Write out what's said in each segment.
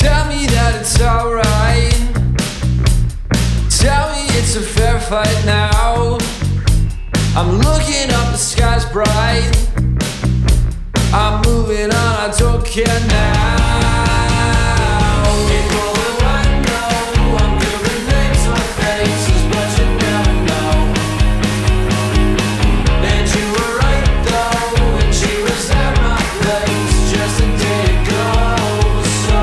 Tell me that it's alright. Tell me it's a fair fight now. I'm looking up, the sky's bright. I'm moving on, I don't care now. People who I know, I'm doing things with faces, but you never know. And you were right though, when she was at my place just a day ago. So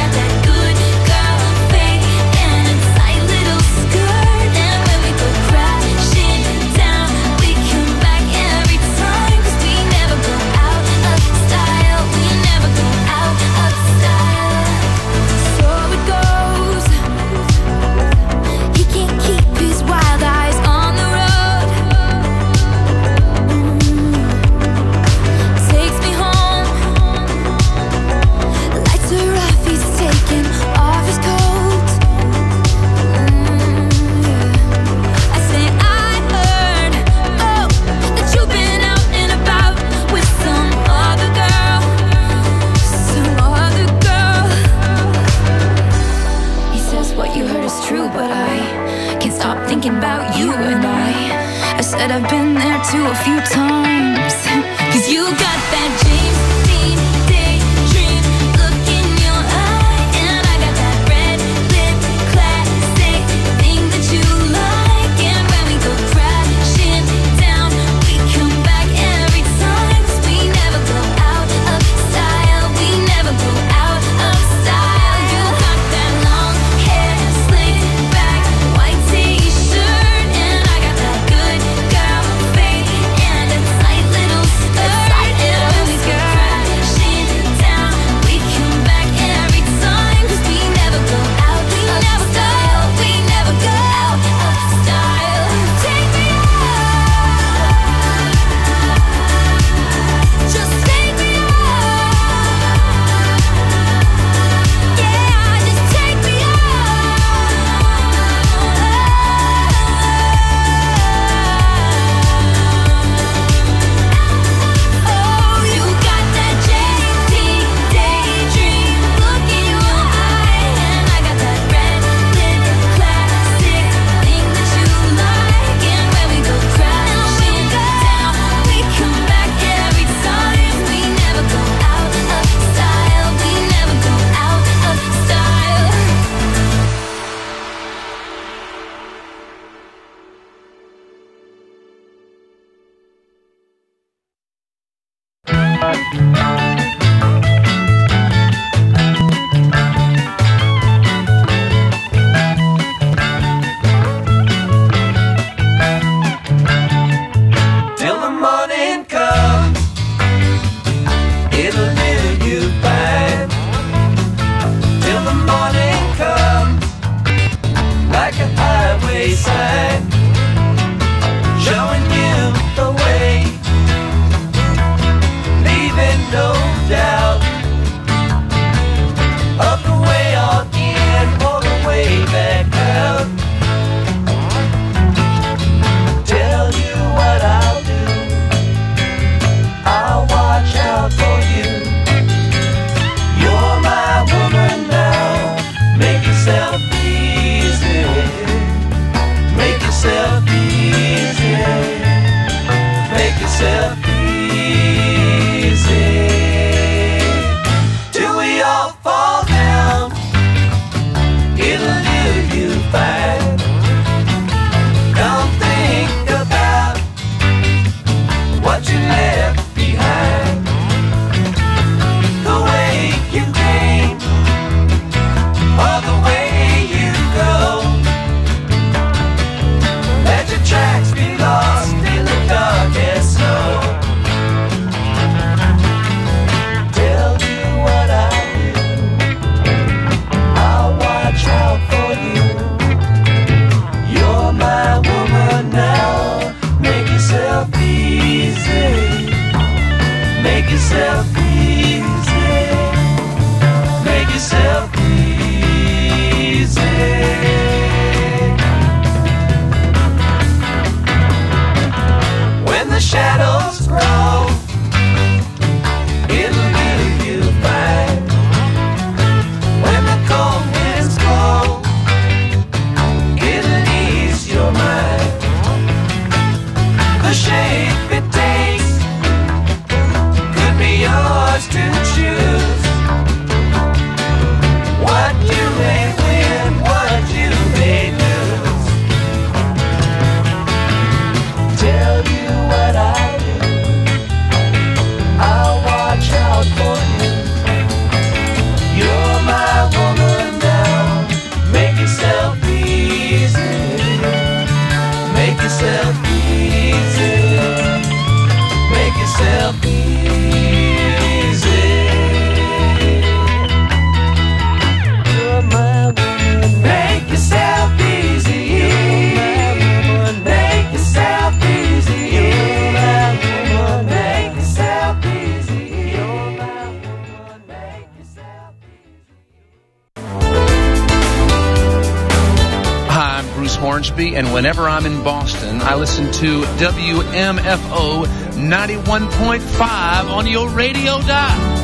good girl fate and a tight little skirt, and when we go cry And whenever I'm in Boston, I listen to WMFO 91.5 on your radio dial.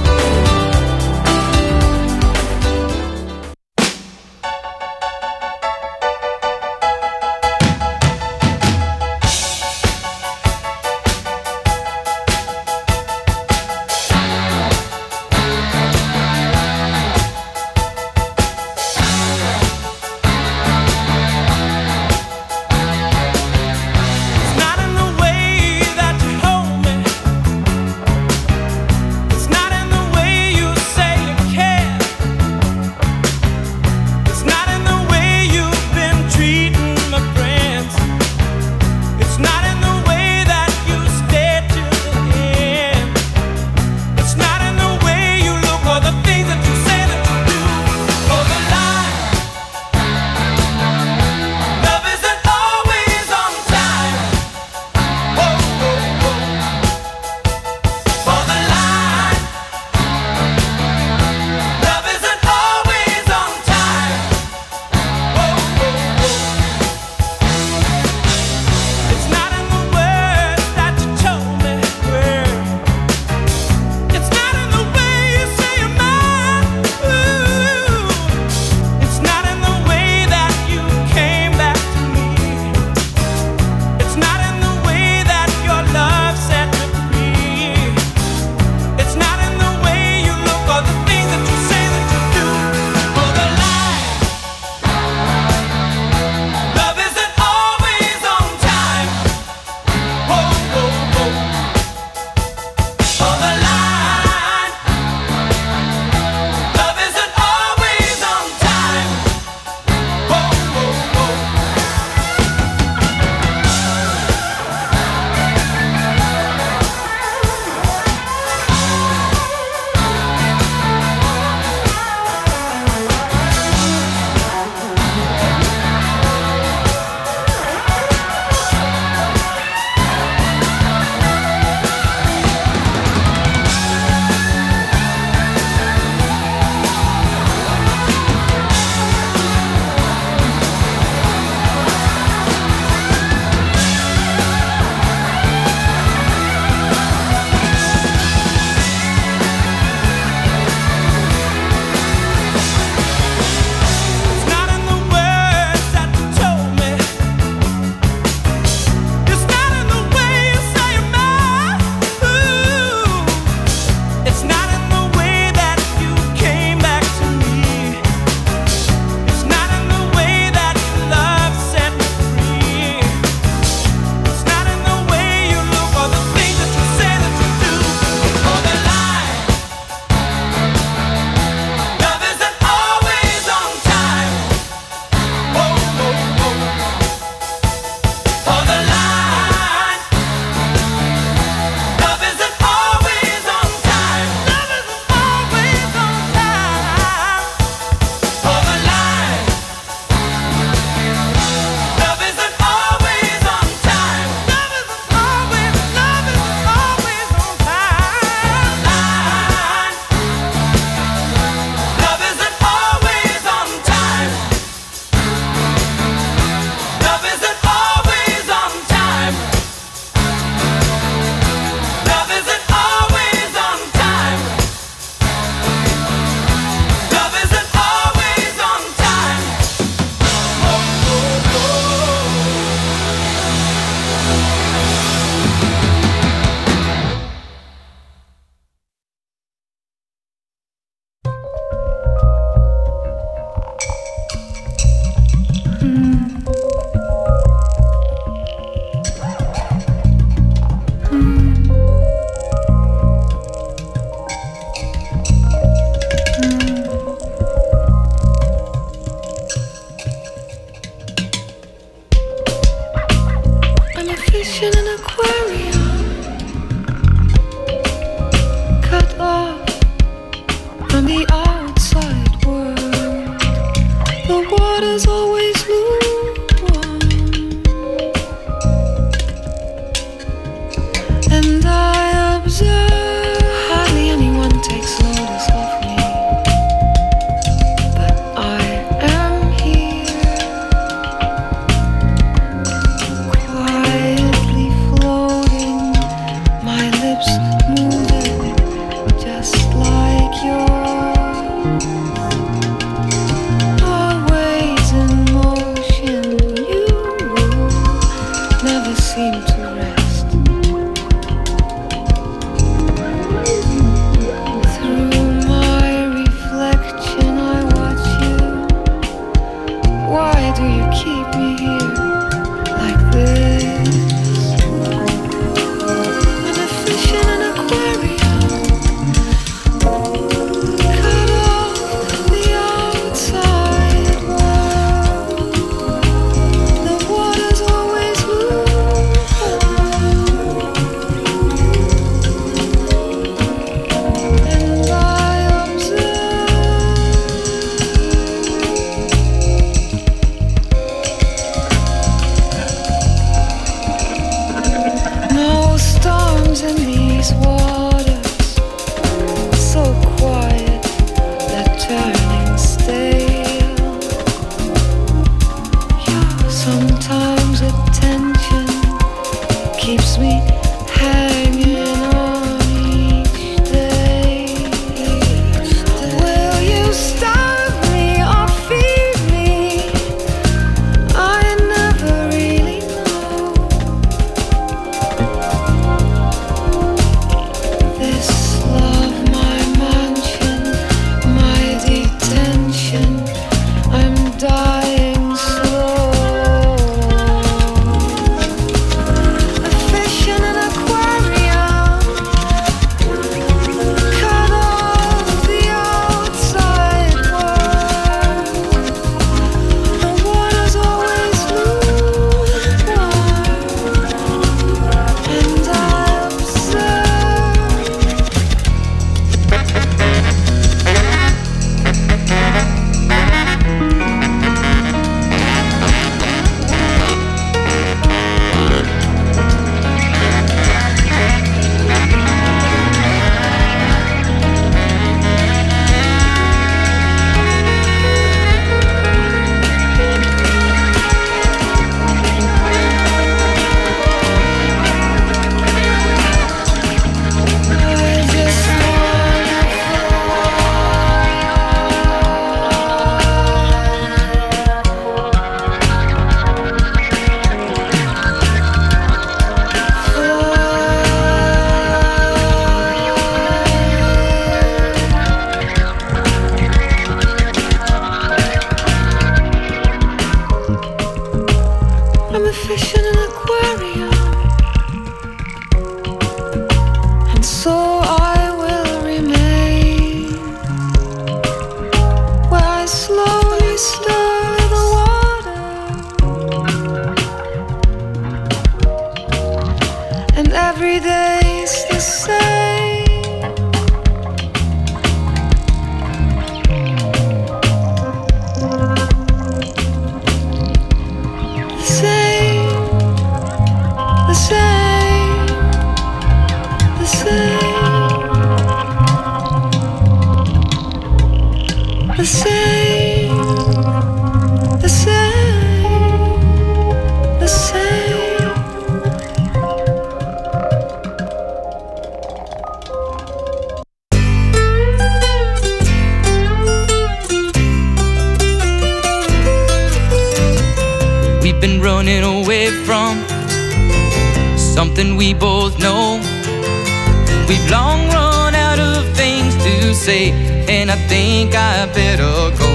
been running away from something we both know. We've long run out of things to say, and I think I better go.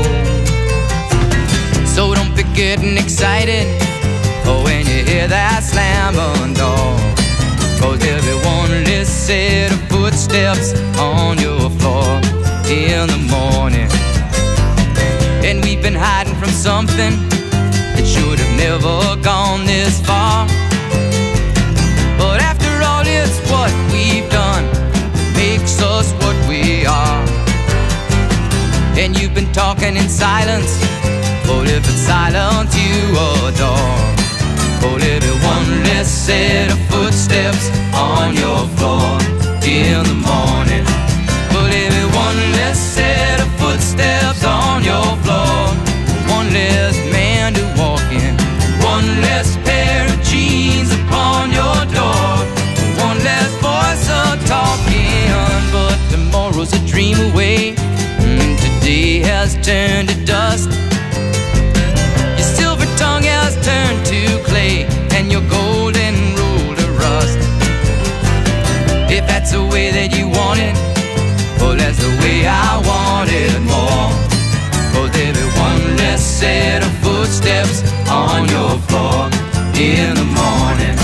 So don't be getting excited when you hear that slam on door, 'cause there'll be one less set of footsteps on your floor in the morning. And we've been hiding from something that should have never gone this far. But after all, it's what we've done that makes us what we are. And you've been talking in silence, but if it's silence you adore, but there'll be one less set of footsteps on your floor in the morning. But there'll be one less set of footsteps on your floor, one less man to walk in, one less pair of jeans upon your door, one less voice a-talking. But tomorrow's a dream away, and today has turned to dust. Your silver tongue has turned to clay, and your golden rule to rust. If that's the way that you want it, well, that's the way I want it more. 'Cause there'll be one less set of footsteps on your floor in the morning.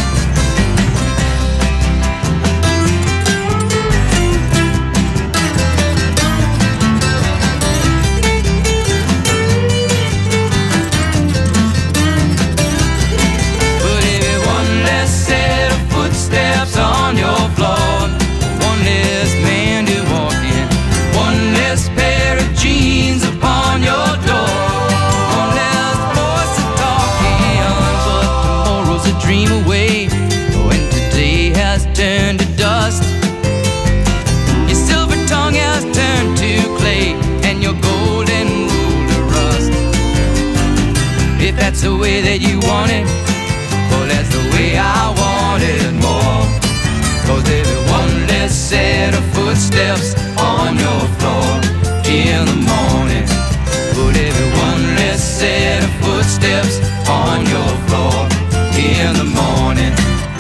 But there'll be one less set of footsteps on your floor, one less man to walk in, one less pair of jeans upon your door, one less voice a-talking. But tomorrow's a dream away, when today has turned to dust. Your silver tongue has turned to clay, and your golden rule to rust. If that's the way that you want it, well, that's the way I want it more. 'Cause there'll be one less set of footsteps on your floor in the morning. But there'll be one less set of footsteps on your floor in the morning.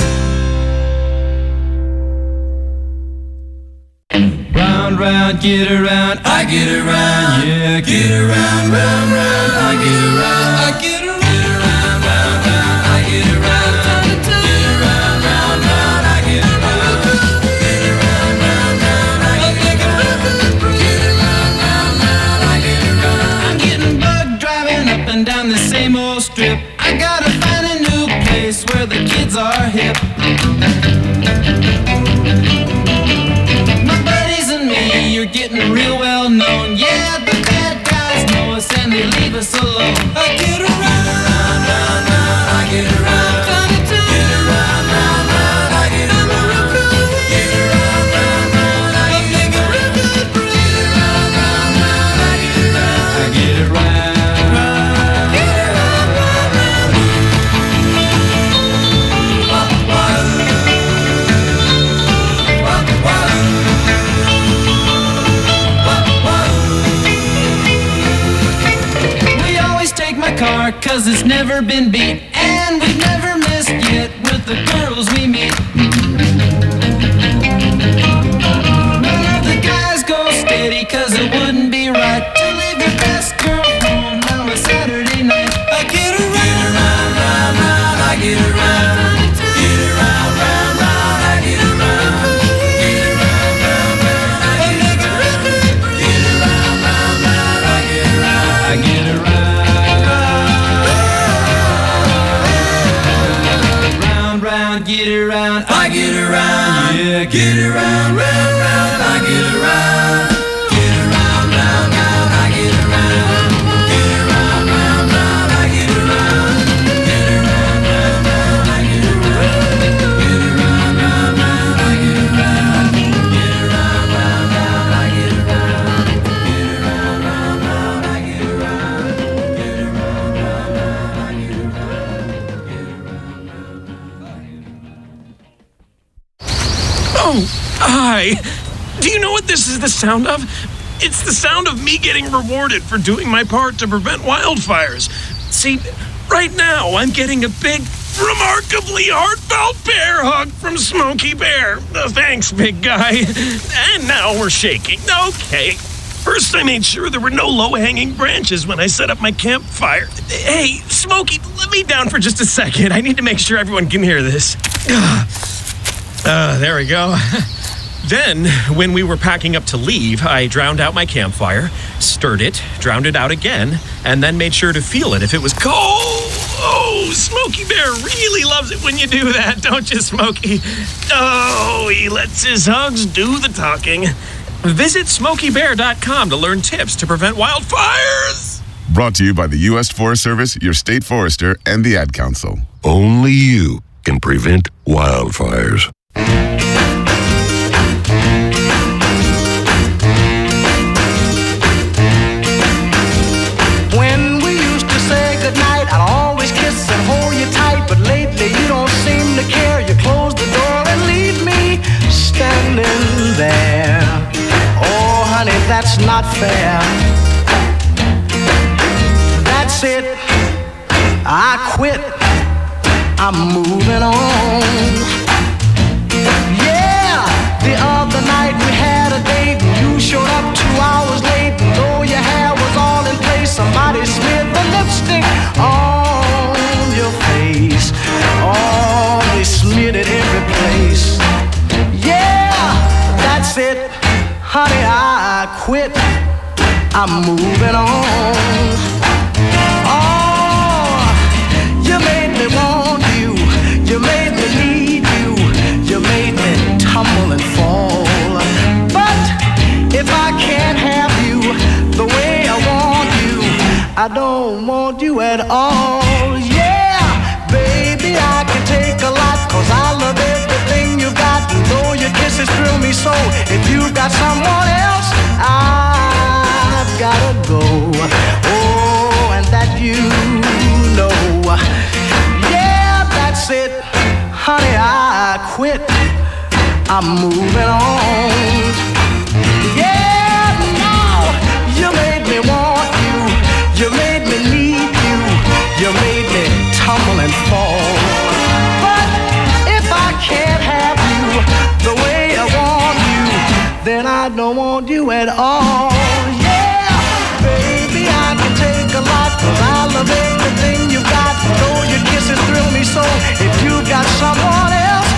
Round, round, get around, I get around, yeah, get around, round, round, I get around, I get around, round, round, I get around, get around, round, round, I get around, get around, round, round, I get around, get around, round, round, I get around. I'm getting bugged driving up and down the same old strip. I gotta find a new place where the kids are hip. You're getting real well known. Yeah, the bad guys know us and they leave us alone. I get around, round, round, round, I get around, get around, round, round, I get around, get around, round, round, I get around, get around, round, round, I get around, I get around, get around, round, round. Car, 'cause it's never been beat, and we've never missed yet with the girls we meet. None of the guys go steady, 'cause it wouldn't be right to leave your best girl home on a Saturday night. I get around, round, round, round, I get around, get around, round, round, I get around, get around, round, round, I get around, get around, round, round, I get around, I get around. Get around, I get around, yeah, get around, round, round, I get around, get around, round, round, I get around, get around, round, round, I get around, get around, round, round, I get around, get around, round, round, I get around, get around, round, round, I get around, get around, round, round, I get around, get around, round, round, I get around, get around, round, round. Oh, hi. Do you know what this is the sound of? It's the sound of me getting rewarded for doing my part to prevent wildfires. See, Right now, I'm getting a big, remarkably heartfelt bear hug from Smokey Bear. Thanks, big guy. And now we're shaking. Okay. First, I made sure there were no low-hanging branches when I set up my campfire. Hey, Smokey, let me down for just a second. I need to make sure everyone can hear this. There we go. Then, when we were packing up to leave, I drowned out my campfire, stirred it, drowned it out again, and then made sure to feel it if it was cold. Oh, Smokey Bear really loves it when you do that, don't you, Smokey? Oh, he lets his hugs do the talking. Visit SmokeyBear.com to learn tips to prevent wildfires. Brought to you by the U.S. Forest Service, your state forester, and the Ad Council. Only you can prevent wildfires. When we used to say goodnight, I'd always kiss and hold you tight. But lately you don't seem to care. You close the door and leave me standing there. Oh, honey, that's not fair. That's it, I quit, I'm moving on. Yeah, the other night we had a date and you showed up 2 hours late. And though your hair was all in place, somebody smeared the lipstick on your face. Oh, they smeared it every place. Yeah, that's it, honey, I quit, I'm moving on. Oh, you made me want you, you made me need you, you made me tumble and fall. But if I can't have you the way I want you, I don't want you at all. Yeah, baby, I can take a lot, 'cause I love everything you got. And though your kisses thrill me so, if you've got someone else, I've gotta go. Oh, and that you know. Yeah, that's it, honey, I quit, I'm moving on. Yeah, now you made me want you, you made me need you, you made me tumble and fall. But if I can't have you the way I want you, then I don't want you at all. Yeah, baby, I can take a lot, 'cause I love everything you got. Though your kisses thrill me so, if you got someone else,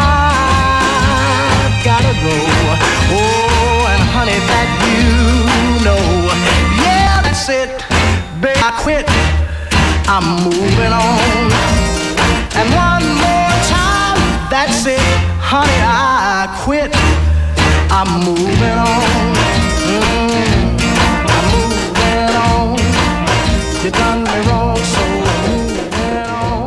I've gotta go. Oh, and honey, that you know. Yeah, that's it, baby, I quit, I'm moving on. And one more time, that's it, honey, I quit, I'm moving on. I'm moving on. You done me wrong, so I'm moving on.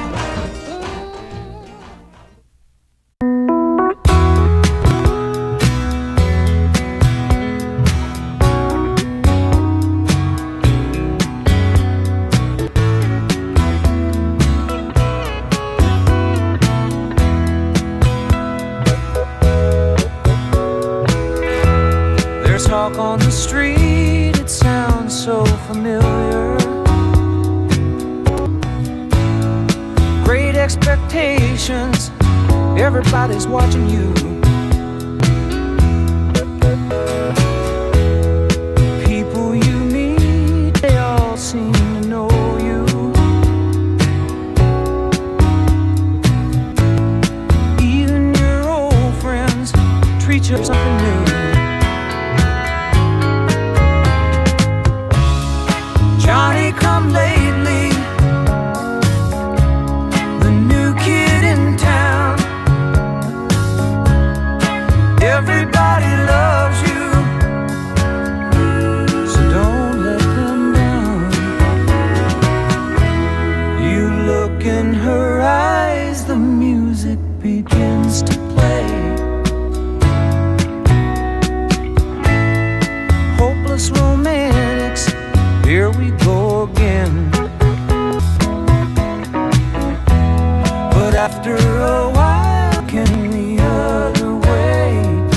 There's talk on the street, it sounds so familiar. Great expectations, everybody's watching you. People you meet, they all seem to know you. Even your old friends treat you as something new. Johnny come lately, the new kid in town. Everybody loves you, so don't let them down. You look in her eyes, the music begins to play. Hopeless romantics, here we go again. But after a while, looking the other way,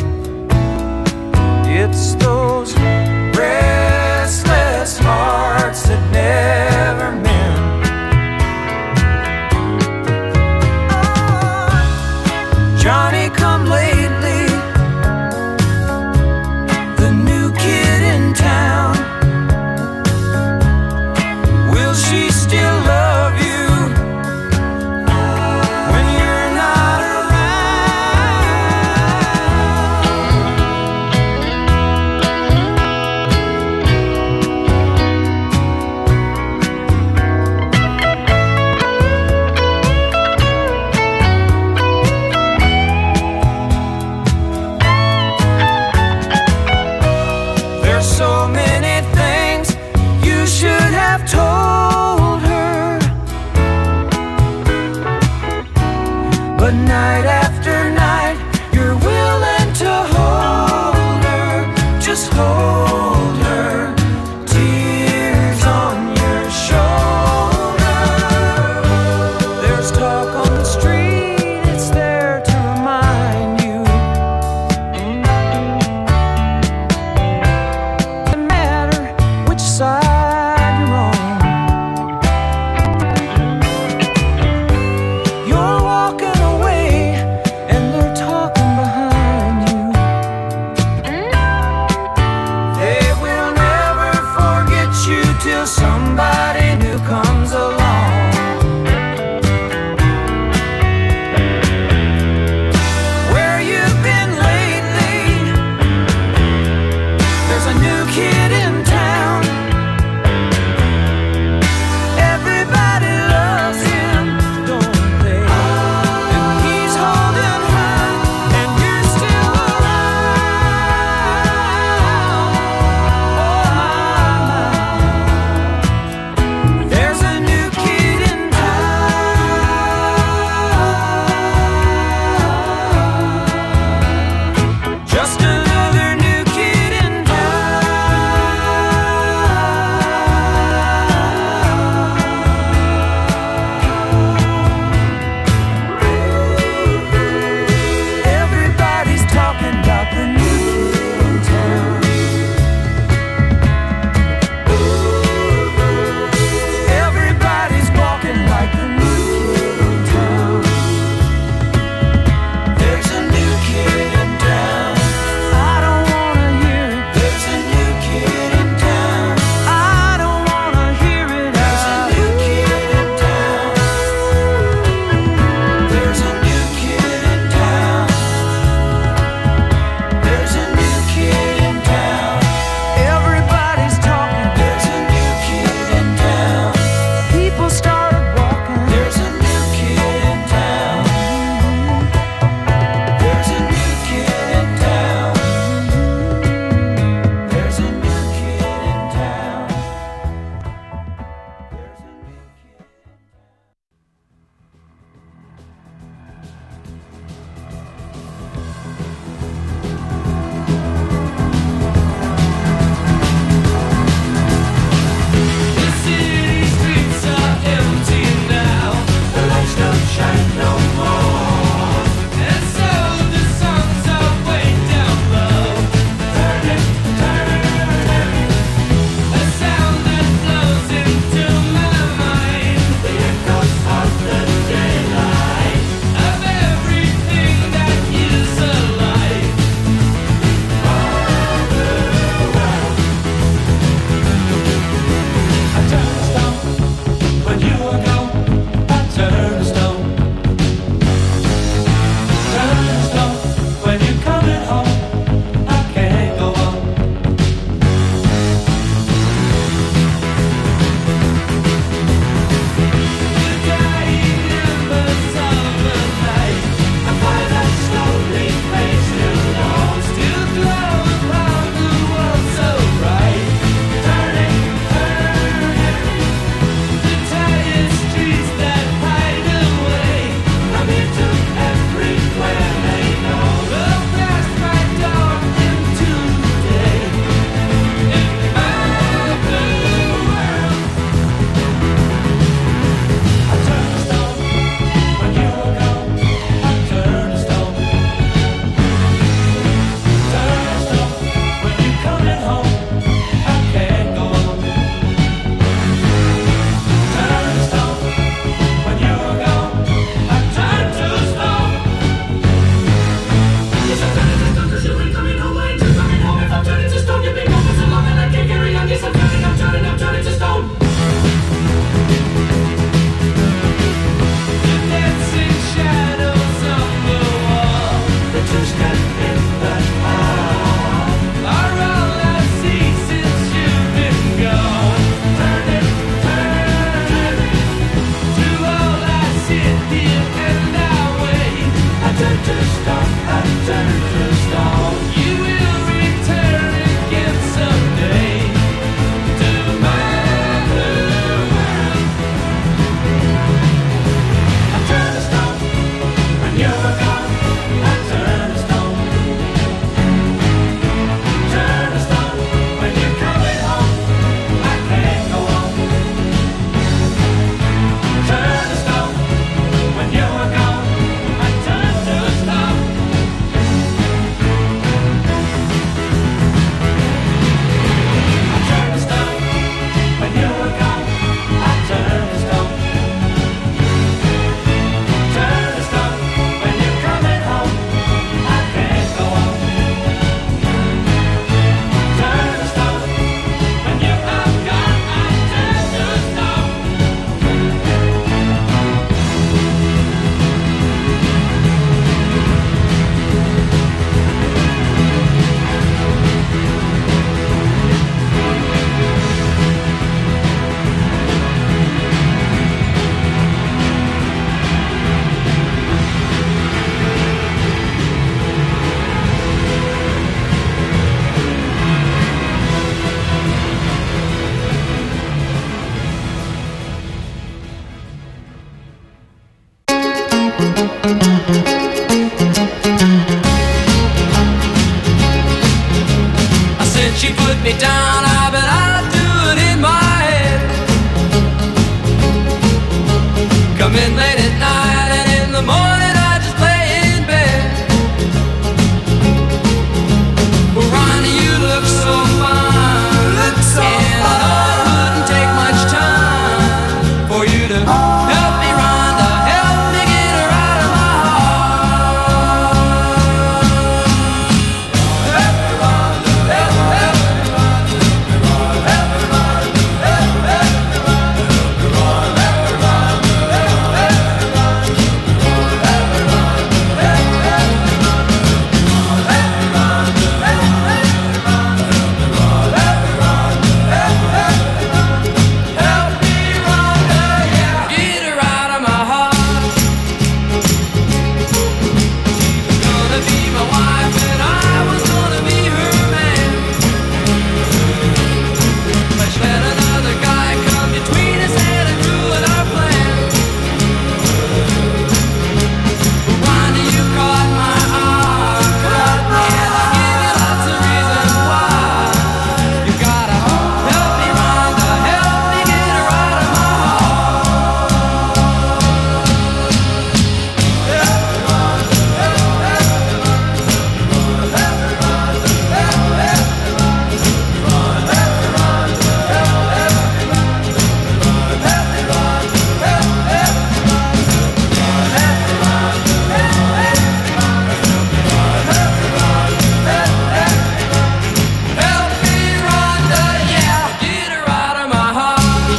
it's those restless hearts that never mend. hold her, tears on your shoulder. There's talk on the street, it's there to remind you. No matter which side you're on, you're walking away and they're talking behind you. They will never forget you till somebody new comes along. Where you've been lately? There's a new kid in town. Everybody loves him, don't they? And he's holding her, and you're still around. Oh, my. Since she put me down, I bet I'll do it in my head. Come in late at night and in the morning I just lay in bed. Well, Ronnie, you look so fine, and I know it wouldn't take much time for you to help me, Rhonda, help me get her out of my heart. Help me, Rhonda, help me, Rhonda, help me, Rhonda, help me, Rhonda, help me, Rhonda, help me, Rhonda, get her out of my heart. Gonna be my wife and I was gonna be her man. But she let another guy come between us and ruin our plan. Rhonda, you caught my eye, and I give you lots of reasons why. You gotta help me, Rhonda, help me get her out of my Help me, Rhonda, yeah, get her out of my heart.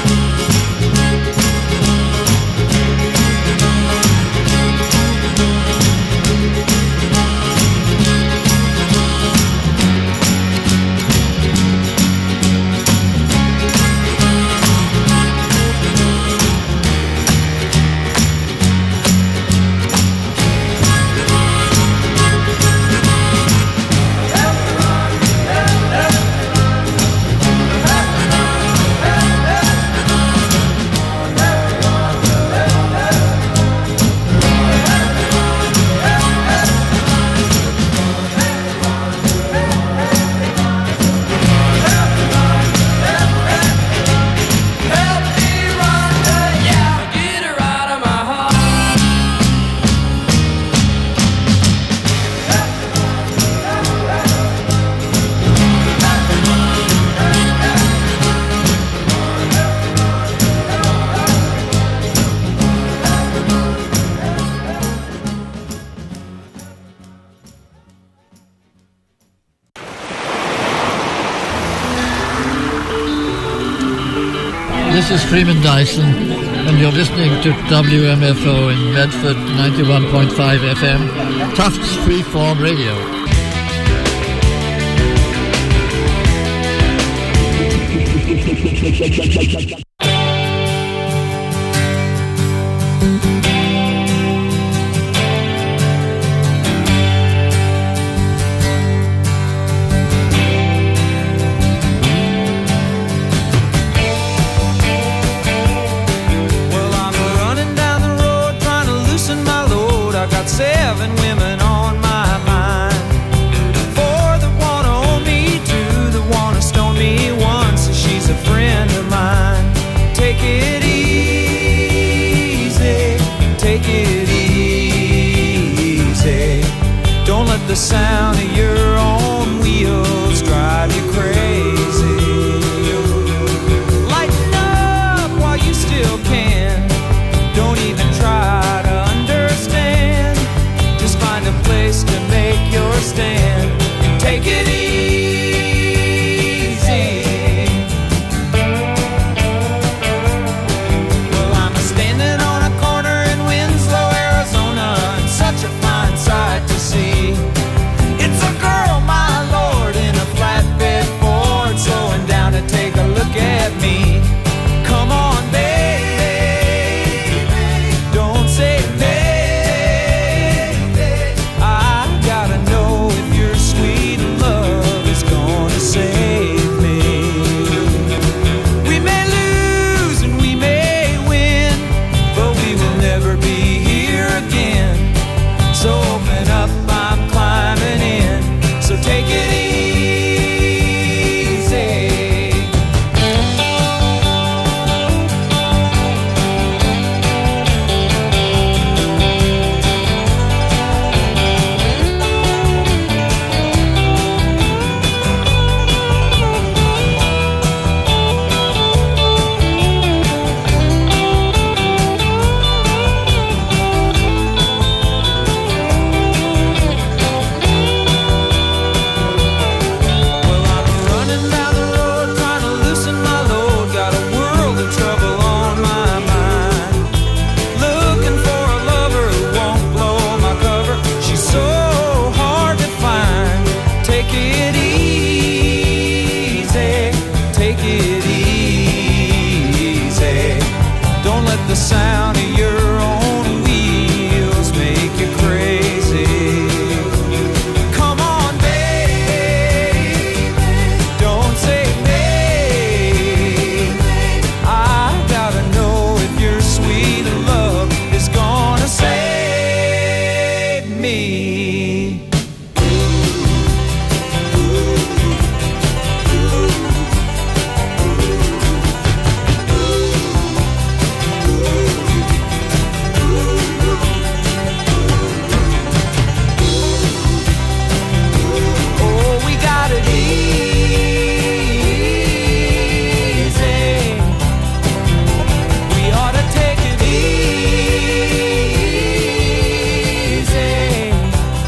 Help me, Rhonda, yeah, get her out of my heart. This is Freeman Dyson, and you're listening to WMFO in Medford 91.5 FM, Tufts Freeform Radio. Well, I'm running down the road trying to loosen my load. I got 7 women on my mind. 4 that wanna own me, 2 that wanna stone me, 1 says she's a friend of mine. Take it easy, take it easy. Don't let the sound of your own wheels drive you crazy. Lighten up while you still can. Don't even try to understand. Just find a place to make your stand and take it easy. Well, I'm standing on a corner in Winslow, Arizona, and such a fine sight to see. It sound of your own wheels make you crazy. Come on, baby, don't say maybe. I gotta know if your sweet love is gonna save me. Oh, we got it easy. We ought to take it easy.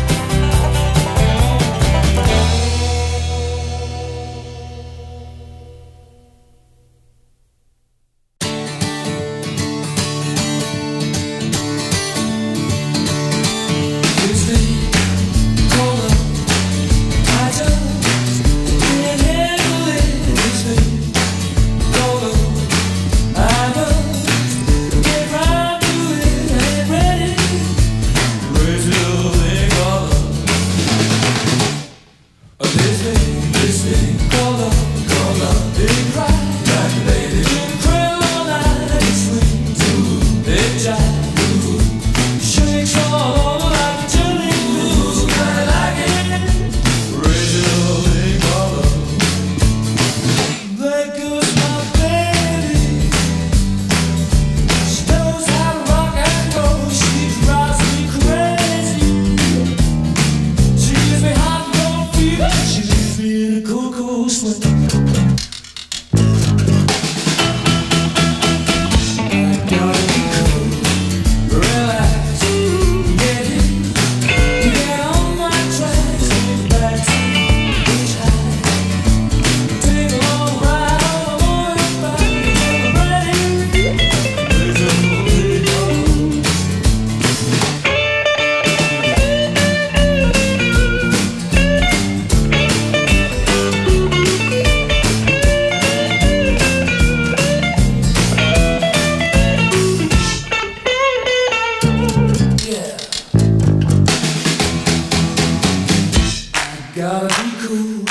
Gotta be cool,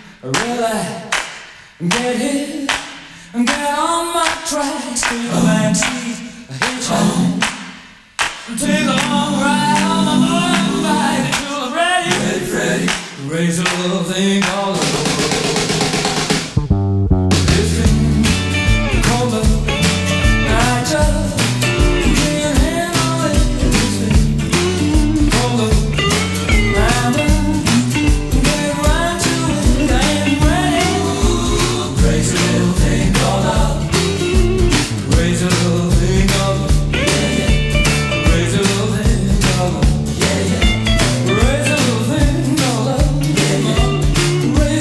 relax, get hit, get on my tracks, take a backseat, hitchhike, take a long ride on my motorbike until I'm ready, ready, raise a little thing all over. This thing called love, I just can't handle it. This thing called love, I'm Raise a little thing,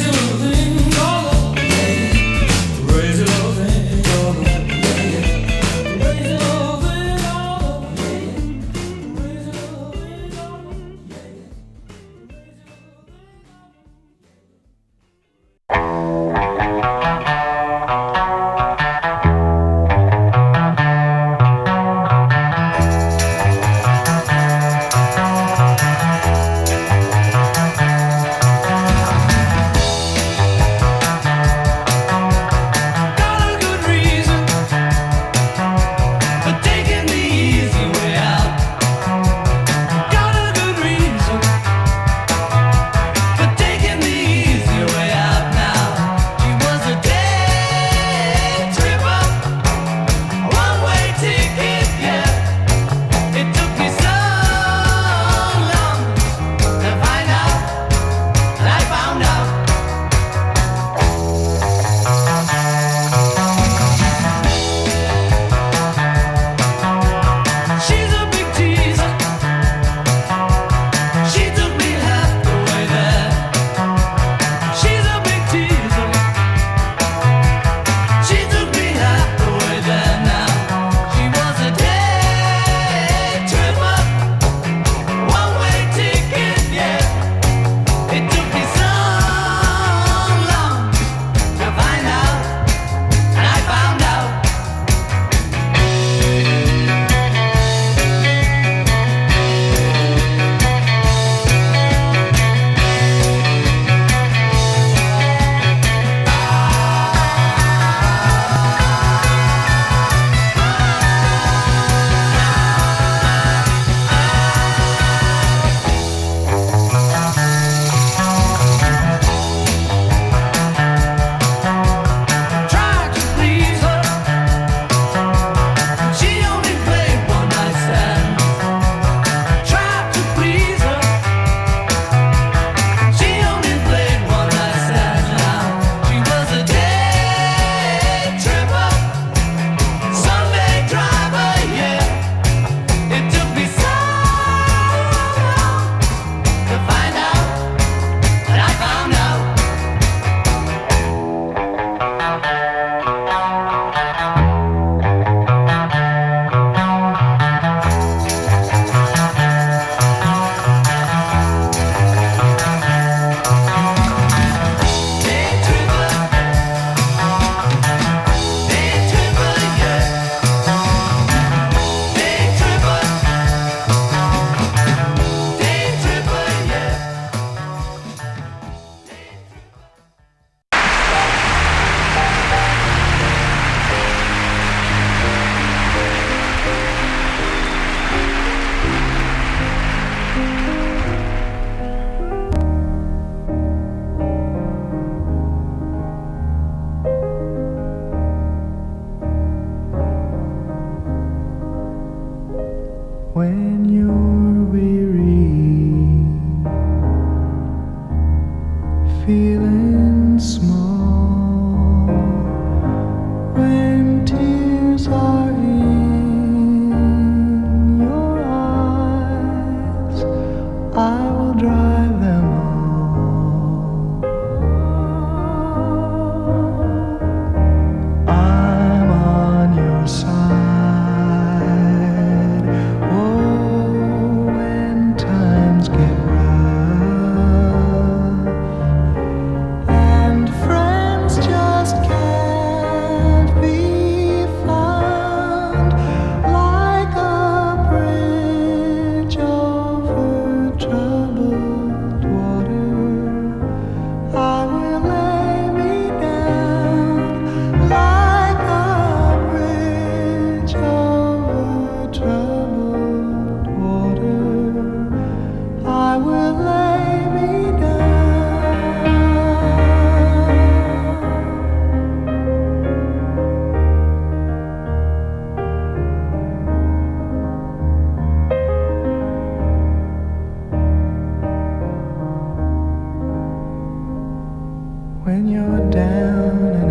when you're down and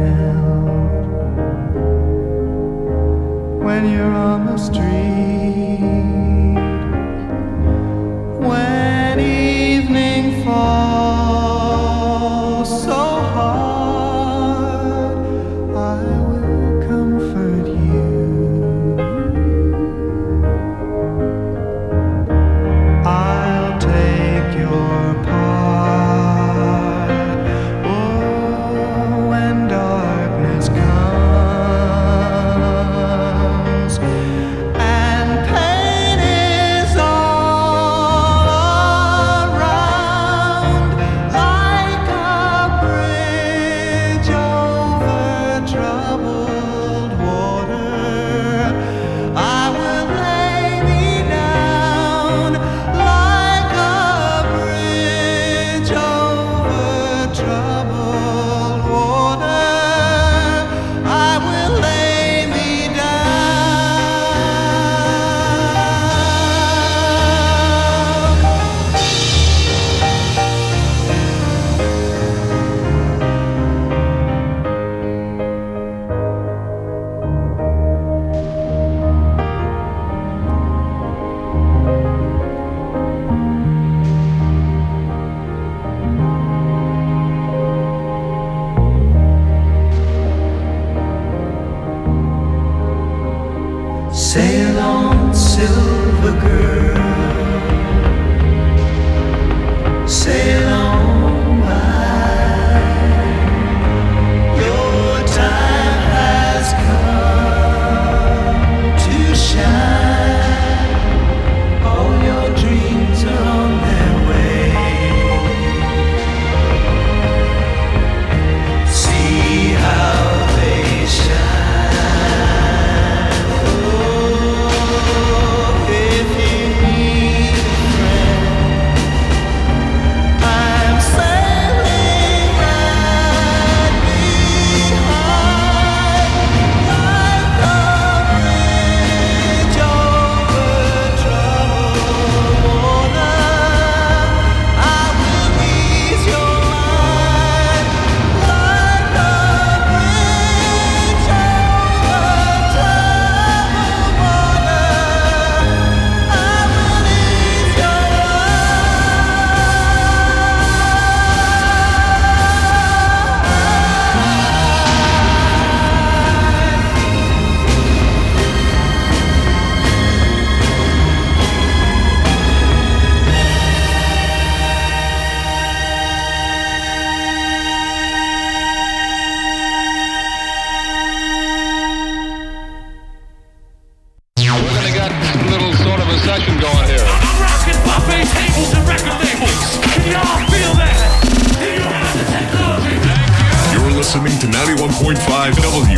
out, when you're on the street, when evening falls so hard, I will comfort you. I'll take your part. Oh, when darkness comes and pain is all around, like a bridge over troubled water, I will lay me down like a bridge over troubled water. I will lay me sail on, silver girl, sail on by. Your time has come to shine. All your dreams are on their way. See how they shine. If you need a friend, I'm sailing right behind, like a bridge over troubled water. I will ease your mind, like a bridge over troubled water. I will ease your We're gonna get a little sort of a session going here. I'm rocking buffet tables and record labels. Can y'all feel that? Do you have the technology? You're listening to 91.5